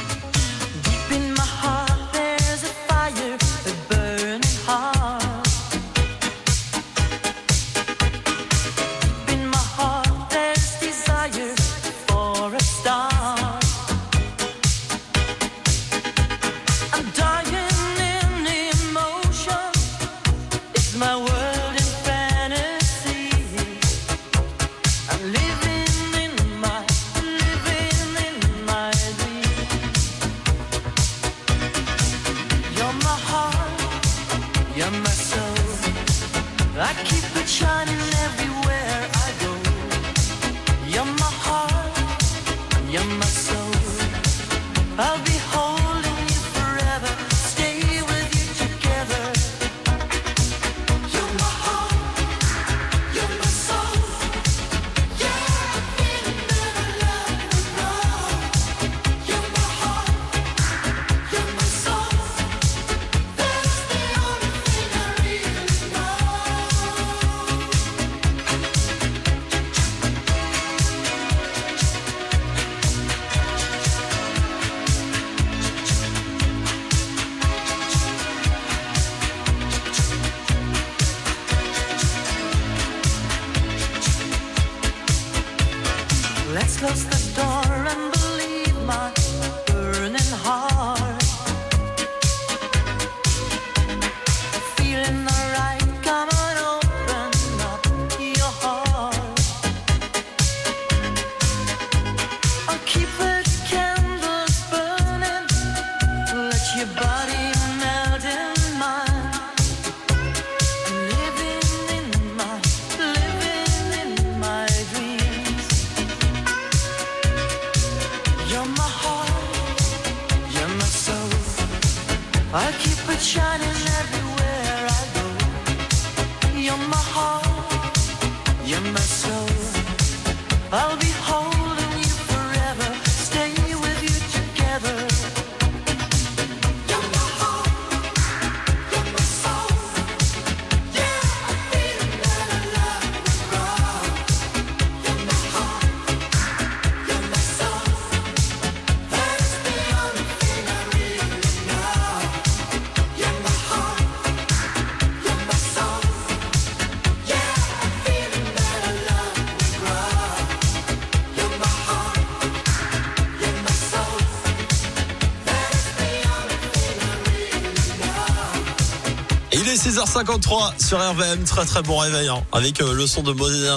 Il est 6h53 sur RVM, très très bon réveil avec le son de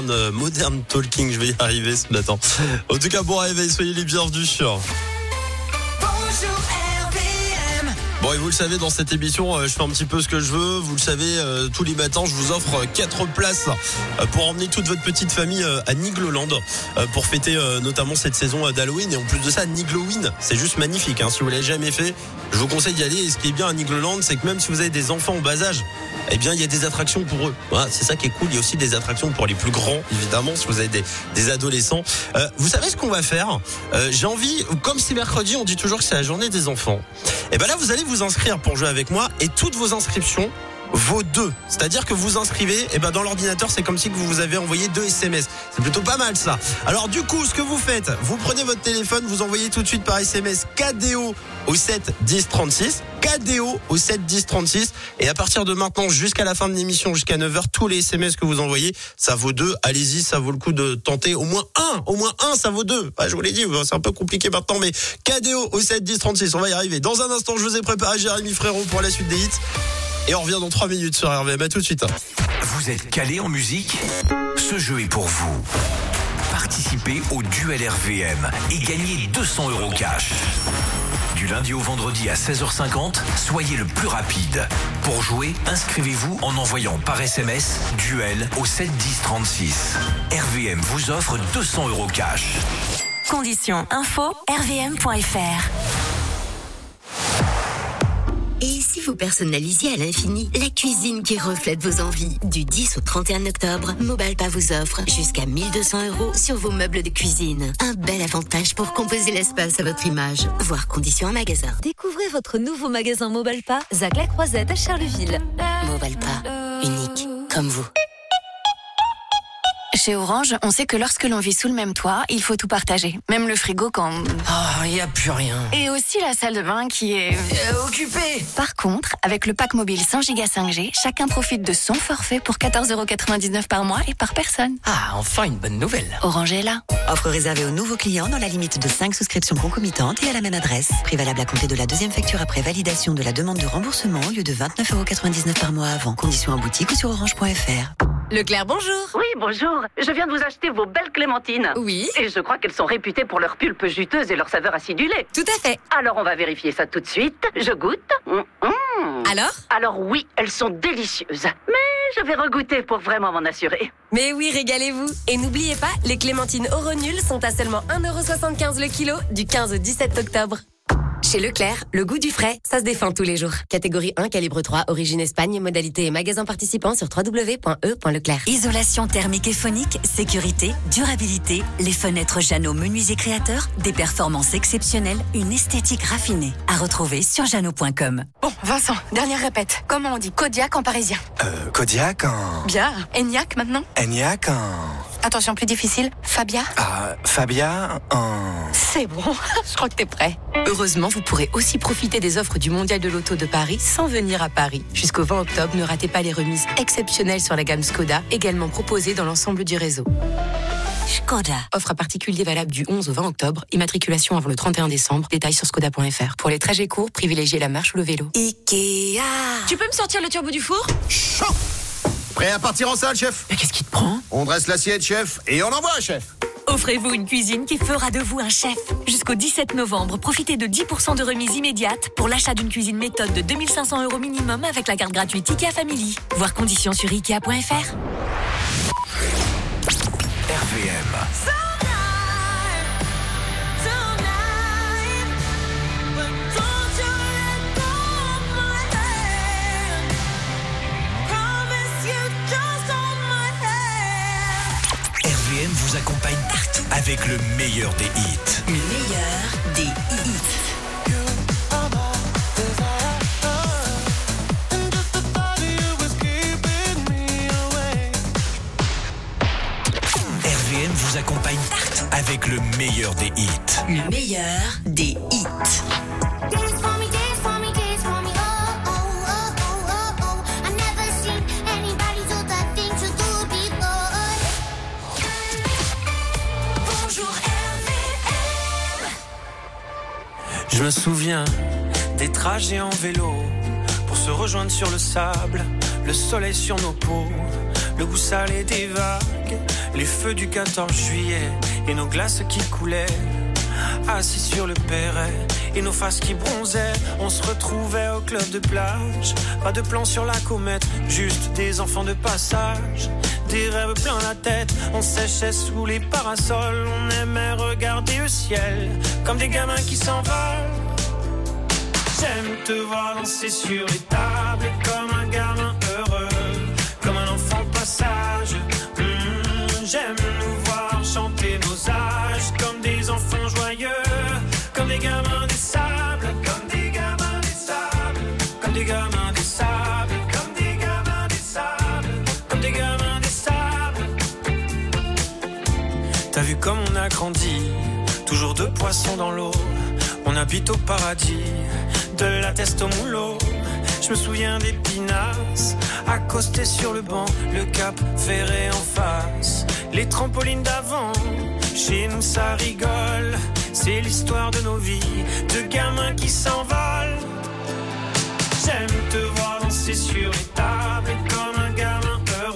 Modern Talking, je vais y arriver ce matin. En tout cas, bon réveil, soyez les bienvenus sur... Bonjour RVM. Bon, Bon, et vous le savez, dans cette émission, je fais un petit peu ce que je veux. Vous le savez, tous les matins, je vous offre 4 places pour emmener toute votre petite famille à Nigloland pour fêter notamment cette saison d'Halloween. Et en plus de ça, Nigloween, c'est juste magnifique. Si vous l'avez jamais fait, je vous conseille d'y aller. Et ce qui est bien à Nigloland, c'est que même si vous avez des enfants au bas âge, eh bien, il y a des attractions pour eux. Voilà, c'est ça qui est cool. Il y a aussi des attractions pour les plus grands, évidemment, si vous avez des adolescents. Vous savez ce qu'on va faire ? J'ai envie, comme c'est mercredi, on dit toujours que c'est la journée des enfants. Et ben là, vous allez vous inscrire pour jouer avec moi et toutes vos inscriptions vaut 2. C'est-à-dire que vous inscrivez, et ben dans l'ordinateur, c'est comme si vous vous avez envoyé 2 SMS. C'est plutôt pas mal ça. Alors du coup, ce que vous faites, vous prenez votre téléphone, vous envoyez tout de suite par SMS KDO au 7 10 36. KDO au 7 10 36. Et à partir de maintenant, jusqu'à la fin de l'émission, jusqu'à 9h, tous les SMS que vous envoyez, ça vaut 2. Allez-y, ça vaut le coup de tenter au moins un, ça vaut 2. Je vous l'ai dit, c'est un peu compliqué maintenant, mais KDO au 7 10 36. On va y arriver. Dans un instant, je vous ai préparé Jérémy Frérot pour la suite des hits. Et on revient dans 3 minutes sur RVM. À tout de suite. Vous êtes calé en musique ? Ce jeu est pour vous. Participez au duel RVM et gagnez 200 € cash. Du lundi au vendredi à 16h50, soyez le plus rapide. Pour jouer, inscrivez-vous en envoyant par SMS duel au 7 10 36. RVM vous offre 200 € cash. Conditions info rvm.fr. Et si vous personnalisiez à l'infini la cuisine qui reflète vos envies ? Du 10 au 31 octobre, Mobalpa vous offre jusqu'à 1 200 € sur vos meubles de cuisine. Un bel avantage pour composer l'espace à votre image. Voir conditions en magasin. Découvrez votre nouveau magasin Mobalpa, Zac la Croisette à Charleville. Mobalpa, unique comme vous. Chez Orange, on sait que lorsque l'on vit sous le même toit, il faut tout partager. Même le frigo quand... il n'y a plus rien. Et aussi la salle de bain qui est... occupée. Par contre, avec le pack mobile 100 Go 5G, chacun profite de son forfait pour 14,99 € par mois et par personne. Ah, enfin une bonne nouvelle. Orange est là. Offre réservée aux nouveaux clients dans la limite de 5 souscriptions concomitantes et à la même adresse. Prix valable à compter de la deuxième facture après validation de la demande de remboursement au lieu de 29,99 € par mois avant. Conditions en boutique ou sur orange.fr. Leclerc, bonjour. Oui, bonjour. Je viens de vous acheter vos belles clémentines. Oui. Et je crois qu'elles sont réputées pour leur pulpe juteuse et leur saveur acidulée. Tout à fait. Alors on va vérifier ça tout de suite. Je goûte. Alors oui, elles sont délicieuses. Mais je vais regoûter pour vraiment m'en assurer. Mais oui, régalez-vous. Et n'oubliez pas, les clémentines Oronuls sont à seulement 1,75 € le kilo du 15 au 17 octobre. Chez Leclerc, le goût du frais, ça se défend tous les jours. Catégorie 1, calibre 3, origine Espagne, modalité et magasin participant sur www.e.leclerc. Isolation thermique et phonique, sécurité, durabilité, les fenêtres Jeannot Menuisier Créateurs, des performances exceptionnelles, une esthétique raffinée. À retrouver sur jeannot.com. Bon, Vincent, dernière répète. Comment on dit Kodiak en parisien ? Kodiak en... Bien. Eniac maintenant ? Eniac en... Attention, plus difficile. Fabia ? Fabia en... C'est bon, je crois que t'es prêt. Heureusement, vous pourrez aussi profiter des offres du Mondial de l'Auto de Paris sans venir à Paris. Jusqu'au 20 octobre, ne ratez pas les remises exceptionnelles sur la gamme Skoda, également proposée dans l'ensemble du réseau. Skoda. Offre à particulier valable du 11 au 20 octobre. Immatriculation avant le 31 décembre. Détails sur skoda.fr. Pour les trajets courts, privilégiez la marche ou le vélo. Ikea. Tu peux me sortir le turbo du four ? Chaud. Prêt à partir en salle, chef ? Mais qu'est-ce qui te prend ? On dresse l'assiette, chef, et on envoie, chef. Offrez-vous une cuisine qui fera de vous un chef. Jusqu'au 17 novembre, profitez de 10% de remise immédiate pour l'achat d'une cuisine méthode de 2 500 € minimum avec la carte gratuite IKEA Family. Voir conditions sur ikea.fr. RVM. RVM vous accompagne partout avec le meilleur des hits. Le meilleur des hits. RVM vous accompagne partout avec le meilleur des hits. Le meilleur des hits. Je me souviens des trajets en vélo pour se rejoindre sur le sable, le soleil sur nos peaux, le goût salé des vagues, les feux du 14 juillet et nos glaces qui coulaient, assis sur le perret et nos faces qui bronzaient. On se retrouvait au club de plage, pas de plan sur la comète, juste des enfants de passage. Des rêves plein la tête, on séchait sous les parasols. On aimait regarder le ciel, comme des gamins qui s'envolent. J'aime te voir danser sur les tables, comme un gamin heureux, comme un enfant de passage. J'aime nous voir chanter nos âges, comme des enfants joyeux, comme des gamins des sables, comme des gamins des sables, comme des gamins des sables, comme des gamins des sables, comme des gamins des sables. T'as vu comme on a grandi, toujours deux poissons dans l'eau. On habite au paradis, de la teste au moulot. Je me souviens des pinasses, accostés sur le banc, le cap ferré en face, les trampolines d'avant. Chez nous ça rigole, c'est l'histoire de nos vies, de gamins qui s'envolent. J'aime te voir danser sur les tables, comme